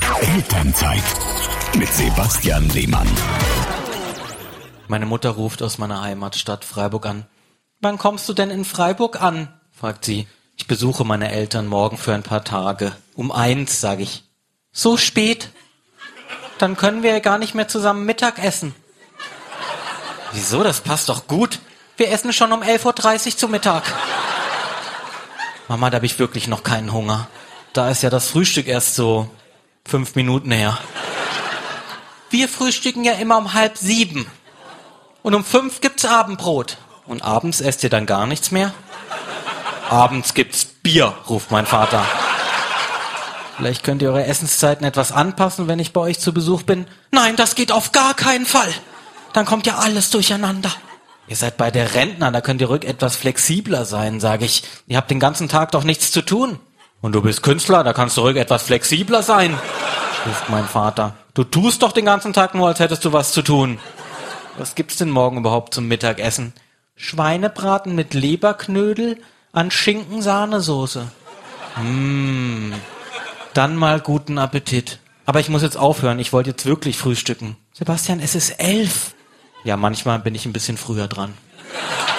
Elternzeit mit Sebastian Lehmann. Meine Mutter ruft aus meiner Heimatstadt Freiburg an. Wann kommst du denn in Freiburg an? Fragt sie. Ich besuche meine Eltern morgen für ein paar Tage. Um 1, sage ich. So spät? Dann können wir ja gar nicht mehr zusammen Mittag essen. Wieso? Das passt doch gut. Wir essen schon um 11.30 Uhr zu Mittag. Mama, da habe ich wirklich noch keinen Hunger. Da ist ja das Frühstück erst so 5 Minuten her. Wir frühstücken ja immer um 6:30. Und um 5 gibt's Abendbrot. Und abends esst ihr dann gar nichts mehr? Abends gibt's Bier, ruft mein Vater. Vielleicht könnt ihr eure Essenszeiten etwas anpassen, wenn ich bei euch zu Besuch bin. Nein, das geht auf gar keinen Fall. Dann kommt ja alles durcheinander. Ihr seid bei der Rentner, da könnt ihr ruhig etwas flexibler sein, sage ich. Ihr habt den ganzen Tag doch nichts zu tun. Und du bist Künstler, da kannst du ruhig etwas flexibler sein, ruft mein Vater. Du tust doch den ganzen Tag nur, als hättest du was zu tun. Was gibt's denn morgen überhaupt zum Mittagessen? Schweinebraten mit Leberknödel an Schinken-Sahnesoße. Dann mal guten Appetit. Aber ich muss jetzt aufhören, ich wollte jetzt wirklich frühstücken. Sebastian, es ist 11. Ja, manchmal bin ich ein bisschen früher dran.